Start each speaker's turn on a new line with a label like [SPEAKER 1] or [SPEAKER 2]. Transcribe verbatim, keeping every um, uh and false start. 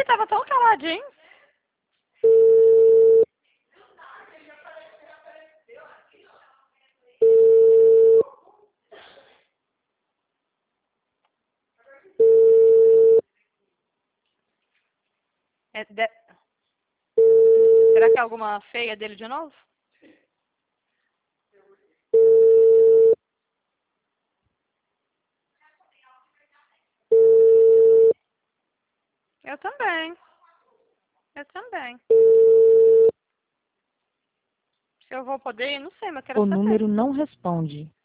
[SPEAKER 1] Ele tava tão caladinho. É de... Será que é alguma feia dele de novo? Eu também. Eu também. Se eu vou poder, não sei, mas quero
[SPEAKER 2] O
[SPEAKER 1] saber.
[SPEAKER 2] número não responde.